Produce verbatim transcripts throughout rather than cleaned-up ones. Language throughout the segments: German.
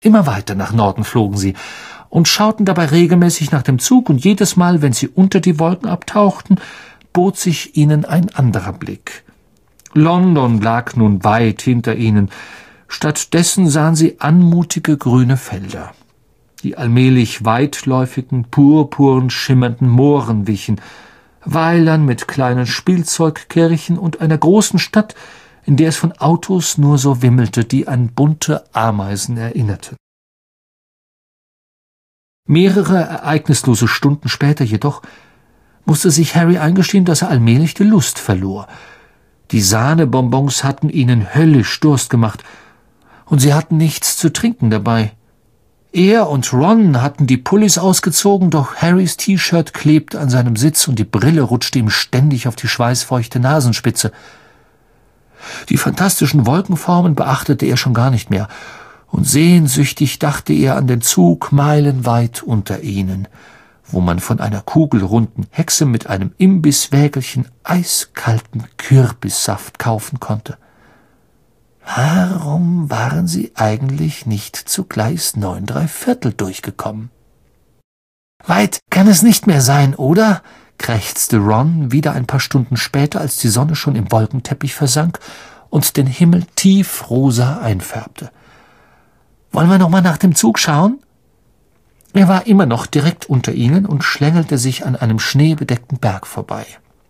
Immer weiter nach Norden flogen sie und schauten dabei regelmäßig nach dem Zug, und jedes Mal, wenn sie unter die Wolken abtauchten, bot sich ihnen ein anderer Blick. London lag nun weit hinter ihnen. Stattdessen sahen sie anmutige grüne Felder. Die allmählich weitläufigen, purpurn schimmernden Mooren wichen, Weilern mit kleinen Spielzeugkirchen und einer großen Stadt, in der es von Autos nur so wimmelte, die an bunte Ameisen erinnerten. Mehrere ereignislose Stunden später jedoch musste sich Harry eingestehen, dass er allmählich die Lust verlor. Die Sahnebonbons hatten ihnen höllisch Durst gemacht, und sie hatten nichts zu trinken dabei. Er und Ron hatten die Pullis ausgezogen, doch Harrys T-Shirt klebte an seinem Sitz und die Brille rutschte ihm ständig auf die schweißfeuchte Nasenspitze. Die fantastischen Wolkenformen beachtete er schon gar nicht mehr, und sehnsüchtig dachte er an den Zug meilenweit unter ihnen, wo man von einer kugelrunden Hexe mit einem Imbisswägelchen eiskalten Kürbissaft kaufen konnte. Warum waren sie eigentlich nicht zu Gleis neun drei Viertel durchgekommen? »Weit kann es nicht mehr sein, oder?« krächzte Ron wieder ein paar Stunden später, als die Sonne schon im Wolkenteppich versank und den Himmel tiefrosa einfärbte. »Wollen wir noch mal nach dem Zug schauen?« Er war immer noch direkt unter ihnen und schlängelte sich an einem schneebedeckten Berg vorbei.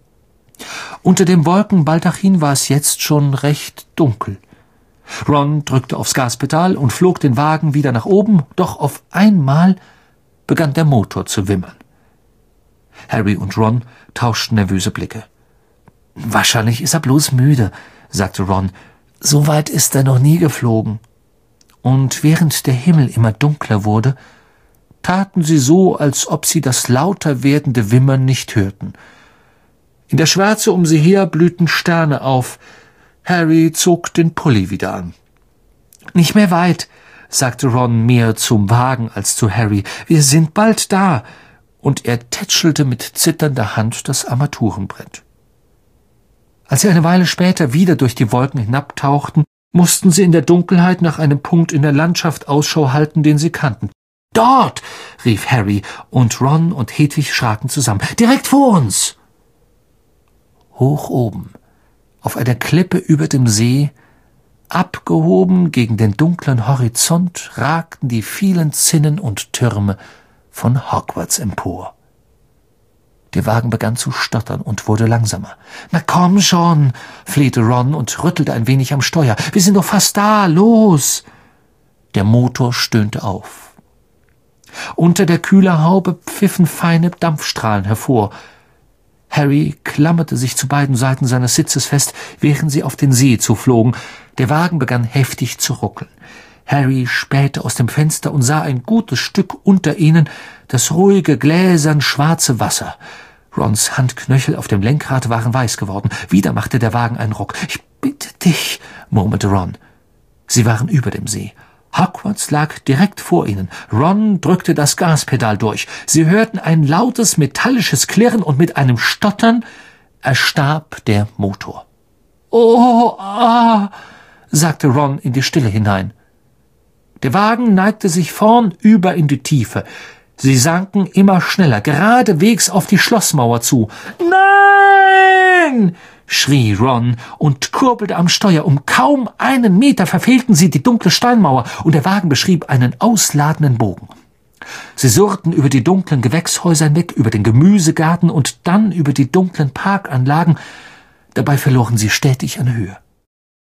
Unter dem Wolkenbaldachin war es jetzt schon recht dunkel. Ron drückte aufs Gaspedal und flog den Wagen wieder nach oben, doch auf einmal begann der Motor zu wimmern. Harry und Ron tauschten nervöse Blicke. »Wahrscheinlich ist er bloß müde«, sagte Ron. »So weit ist er noch nie geflogen.« Und während der Himmel immer dunkler wurde, taten sie so, als ob sie das lauter werdende Wimmern nicht hörten. In der Schwärze um sie her blühten Sterne auf. Harry zog den Pulli wieder an. »Nicht mehr weit«, sagte Ron mehr zum Wagen als zu Harry. »Wir sind bald da.« Und er tätschelte mit zitternder Hand das Armaturenbrett. Als sie eine Weile später wieder durch die Wolken hinabtauchten, mussten sie in der Dunkelheit nach einem Punkt in der Landschaft Ausschau halten, den sie kannten. »Dort«, rief Harry, und Ron und Hedwig schraken zusammen. »Direkt vor uns!« Hoch oben, auf einer Klippe über dem See, abgehoben gegen den dunklen Horizont, ragten die vielen Zinnen und Türme von Hogwarts empor. Der Wagen begann zu stottern und wurde langsamer. »Na komm schon«, flehte Ron und rüttelte ein wenig am Steuer. »Wir sind doch fast da, los!« Der Motor stöhnte auf. Unter der Kühlerhaube pfiffen feine Dampfstrahlen hervor. Harry klammerte sich zu beiden Seiten seines Sitzes fest, während sie auf den See zuflogen. Der Wagen begann heftig zu ruckeln. Harry spähte aus dem Fenster und sah ein gutes Stück unter ihnen das ruhige, gläsern schwarze Wasser. Rons Handknöchel auf dem Lenkrad waren weiß geworden. Wieder machte der Wagen einen Ruck. »Ich bitte dich«, murmelte Ron. Sie waren über dem See. Hogwarts lag direkt vor ihnen. Ron drückte das Gaspedal durch. Sie hörten ein lautes, metallisches Klirren und mit einem Stottern erstarb der Motor. »Oh, ah«, sagte Ron in die Stille hinein. Der Wagen neigte sich vornüber in die Tiefe. Sie sanken immer schneller, geradewegs auf die Schlossmauer zu. »Nein!« schrie Ron und kurbelte am Steuer. Um kaum einen Meter verfehlten sie die dunkle Steinmauer, und der Wagen beschrieb einen ausladenden Bogen. Sie surrten über die dunklen Gewächshäuser hinweg, über den Gemüsegarten und dann über die dunklen Parkanlagen. Dabei verloren sie stetig an Höhe.